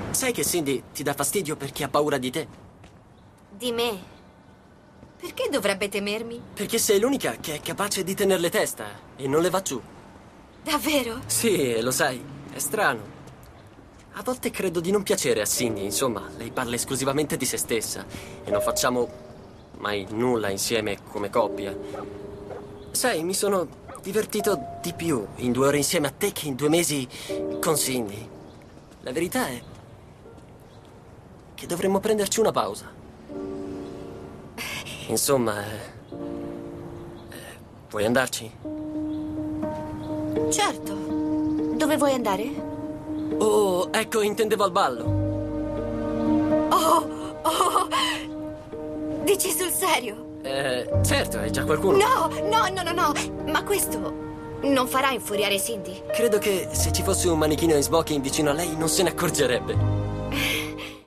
Sai che Cindy ti dà fastidio perché ha paura di te? Di me? Perché dovrebbe temermi? Perché sei l'unica che è capace di tenerle testa e non le va giù. Davvero? Sì, lo sai, è strano. A volte credo di non piacere a Cindy, insomma, lei parla esclusivamente di se stessa e non facciamo mai nulla insieme come coppia. Sai, mi sono divertito di più in 2 ore insieme a te che in 2 mesi con Cindy. La verità è che dovremmo prenderci una pausa. Insomma, vuoi andarci? Certo. Dove vuoi andare? Oh, ecco, intendevo al ballo. Oh! Dici sul serio? Certo, è già qualcuno. No! Ma questo non farà infuriare Cindy? Credo che se ci fosse un manichino in smoking vicino a lei non se ne accorgerebbe.